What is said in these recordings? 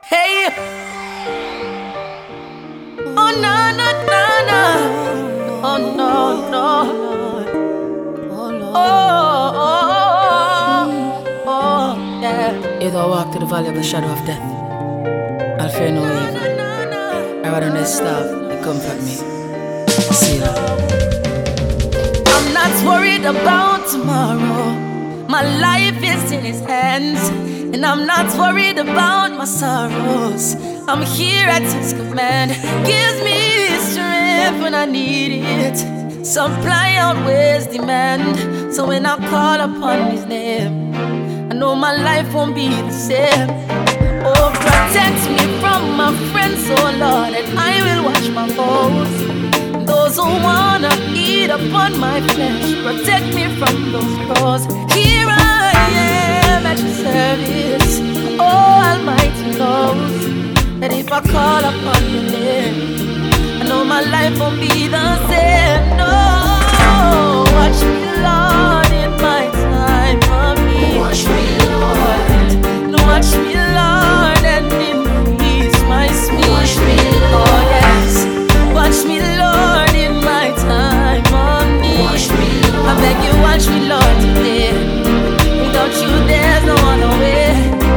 Hey, oh no no no no, oh no no, oh yeah. If I walk through the valley of the shadow of death, I'll fear no evil. I rather not stop and comfort me. See that? I'm not worried about tomorrow. My life is in His hands, and I'm not worried about my sorrows. I'm here at His command. Gives me strength when I need it. Supply outweighs demand. So when I call upon His name, I know my life won't be the same. Oh, protect me from my friends, oh Lord, and I will watch my foes. Those who wanna eat upon my flesh, protect me from those crows. Here I am at your service. Oh, Almighty knows that if I call upon your name, I know my life won't be the same. No, watch me, Lord, in my time of need. Watch me, Lord. No, watch me, Lord, and increase my speed. Watch me, Lord, yes. Watch me, Lord, in my time of need. Watch me, Lord. I beg you, watch me, Lord, today. Without you, there's no other way.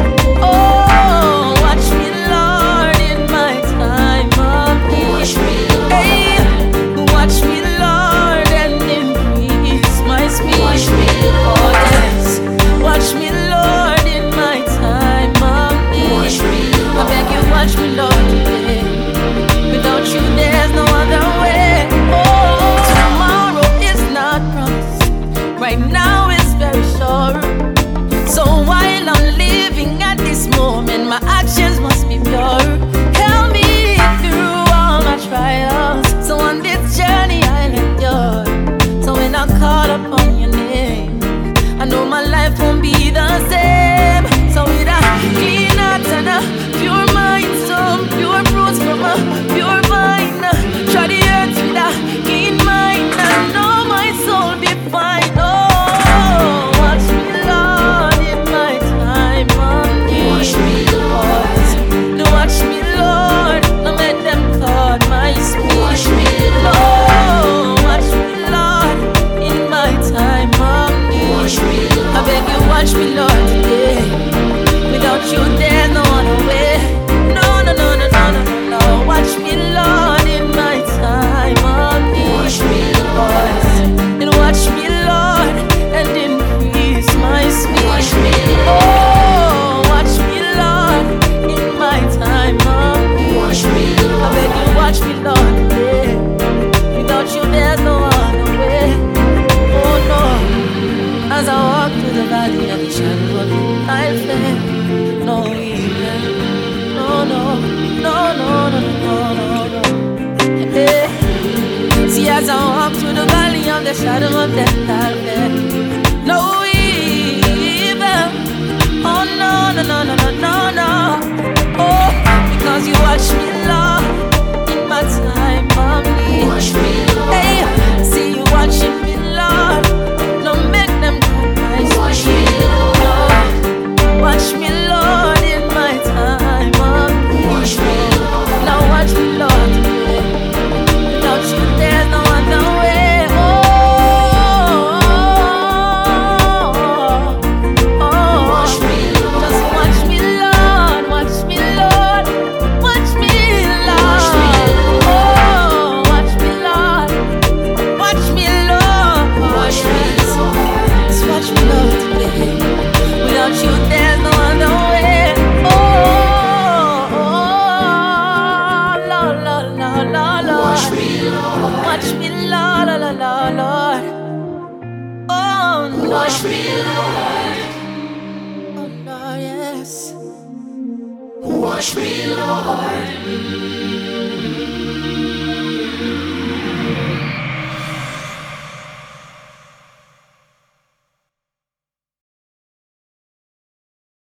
Oh, watch me, Lord, in my time of need. Watch me, Lord. Hey, watch me, Lord, and increase my speed. Watch me, Lord. Oh, yes. Watch me, Lord, in my time of need. Watch me, Lord. I beg you, watch me, Lord, today. Without you, there's no other way. Oh, tomorrow is not promised. Right now is very sure. So while I'm living at this moment, my actions must be pure. Help me through all my trials. So on this journey I'll endure. So when I call upon your name, I know my life won't be the same. So with a clean heart and a pure mind, some pure fruits from a pure vine. Try the earth with a clean mind, and know my soul be fine. Oh, watch me, Lord, in my time of need. Watch me, Lord. No, watch me, Lord. No, let them cut my speed. Watch me, Lord. Watch me, Lord, in my time of need. Watch me, Lord. I beg you, watch me, Lord, today. Without you, there's no other way. No, no, no, no, no, no, no. Watch me, Lord, in my time of need. Watch me, Lord. And watch me, Lord, and increase my speed. Watch me, Lord. Oh, watch me, Lord, in my time of need. Watch me, Lord. I beg you, watch me, Lord, today. Without you, there's no other way. Oh, no. As I walk through the valley of the shadow of death, I'll fear no evil. No, no, no, no, no, no, no, no. Hey. See, as I walk through the valley of the shadow of death, I'll fear no evil. Oh, no, no, no, no, no, no, no. Oh, because you watch me, Lord, in my time of need. Watch me, Lord. Hey, see you watching me, Lord. No, make them cut my speed. Watch me, Lord. Watch me, Lord, in my time of need. Watch me, Lord. Now watch me, Lord, today. Without you, there's no other way. Oh, oh, oh. Watch me, Lord. Just watch me, Lord. Watch me, Lord. Watch me, Lord. Watch me, Lord. Oh, watch me, Lord. Watch me, Lord. Watch me, Lord. Just watch me, Lord, today. Without you, there's no other way. Oh, Lord, Lord, Lord, Lord, Lord. Watch me, Lord. Watch me, Lord, Lord, Lord, Lord. Oh, Lord. Watch me, Lord. Oh, Lord, yes. Watch me, Lord.